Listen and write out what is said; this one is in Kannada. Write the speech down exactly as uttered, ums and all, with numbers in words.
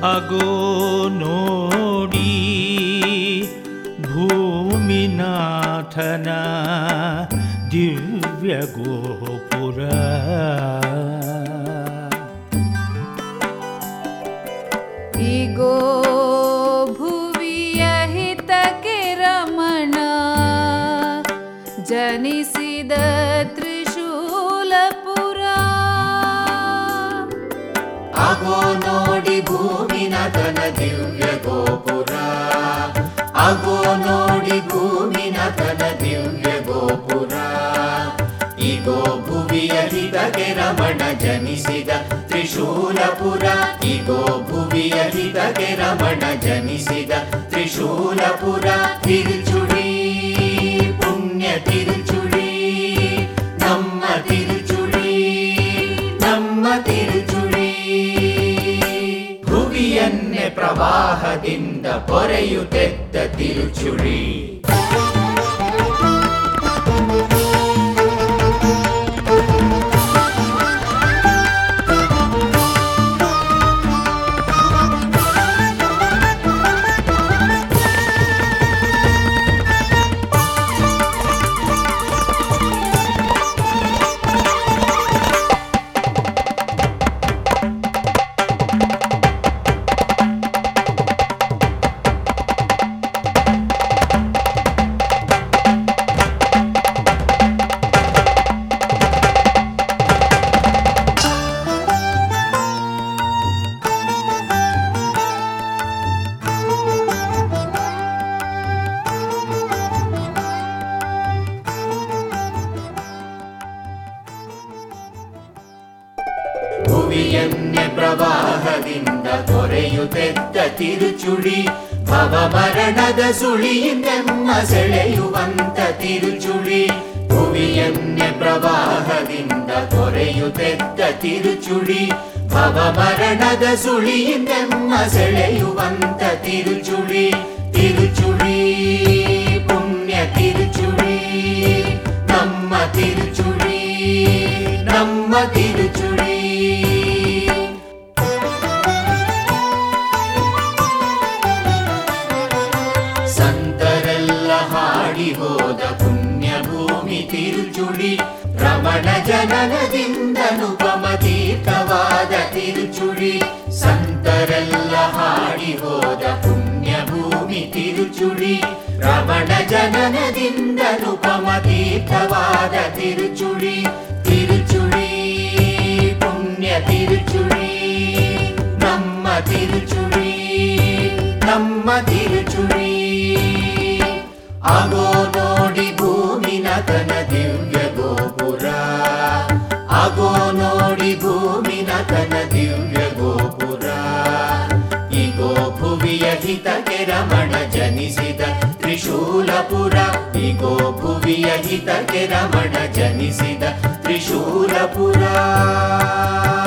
ಅಗೋ ನೋಡಿ ಭೂಮಿನಾಥನ ದಿವ್ಯ ಗೋಪುರ. ಇಗೋ ಭುವಿಯ ಹಿತಕ್ಕೆ ರಮಣ ಜನಿಸಿದ ತ್ರಿಶೂಲಪುರ. ಅಗೋ ನೋಡಿ ಭೂಮಿನಾಥನ ದಿವ್ಯ ಗೋಪುರ. ಅಗೋ ನೋಡಿ ಭೂಮಿನಾಥನ ದಿವ್ಯ ಗೋಪುರ. ಇಗೋ ಭುವಿಯ ಹಿತಕ್ಕೆ ರಮಣ ಜನಿಸಿದ ತ್ರಿಶೂಲಪುರ. ಇಗೋ ಭುವಿಯ ಹಿತಕ್ಕೆ ರಮಣ ಜನಿಸಿದ ತ್ರಿಶೂಲಪುರ. ತಿರುಚುಳಿ ಪುಣ್ಯ ತಿರುಚುಳಿ ನಮ್ಮ ತಿರುಚುಳಿ ನಮ್ಮ ತಿರುಚುಳಿ. ಭುವಿಯನ್ನೇ ಪ್ರವಾಹದಿಂದ ಕೊರೆಯುತ್ತೆದ್ದ ತಿರುಚುಳಿ. ಭುವಿಯನ್ನೇ ಪ್ರವಾಹದಿಂದ ಕೊರೆಯುತ್ತೆದ್ದ ತಿರುಚುಳಿ. ಭವ ಮರಣದ ಸುಳಿಯಿಂದೆಮ್ಮ ಸೆಳೆಯುವಂತ ತಿರುಚುಳಿ. ಭುವಿಯನ್ನೇ ಪ್ರವಾಹದಿಂದ ಕೊರೆಯುತ್ತೆದ್ದ ತಿರುಚುಳಿ. ಭವ ಮರಣದ ಸುಳಿಯಿಂದೆಮ್ಮ ಸೆಳೆಯುವಂತ ತಿರುಚುಳಿ. ತಿರುಚುಳಿ ಪುಣ್ಯ ತಿರುಚುಳಿ ನಮ್ಮ ತಿರುಚುಳಿ ನಮ್ಮ ತಿರುಚುಳಿ. ಸಂತರೆಲ್ಲ ಹಾಡಿ ಹೋದ ಪುಣ್ಯ ಭೂಮಿ ತಿರುಚುಳಿ. ರಮಣ ಜನನದಿಂದನುಪಮ ತೀರ್ಥವಾದ ತಿರುಚುಳಿ. ಸಂತರೆಲ್ಲ ಹಾಡಿ ಹೋದ ಪುಣ್ಯ ಭೂಮಿ ತಿರುಚುಳಿ. ರಮಣ ಜನನದಿಂದನುಪಮ ತೀರ್ಥವಾದ ತಿರುಚುಳಿ. ತಿರುಚುಳಿ ಪುಣ್ಯ ತಿರುಚುಳಿ ನಮ್ಮ ತಿರುಚುಳಿ ನಮ್ಮ ತಿರುಚುಳಿ. ಅಗೋ ನೋಡಿ ಭೂಮಿನಾಥನ ದಿವ್ಯ ಗೋಪುರ. ಅಗೋ ನೋಡಿ ಭೂಮಿನಾಥನ ದಿವ್ಯ ಗೋಪುರ. ಇಗೋ ಭುವಿಯ ಹಿತಕ್ಕೆ ರಮಣ ಜನಿಸಿದ ತ್ರಿಶೂಲಪುರ. ಇಗೋ ಭುವಿಯ ಹಿತಕ್ಕೆ ರಮಣ ಜನಿಸಿದ ತ್ರಿಶೂಲಪುರ.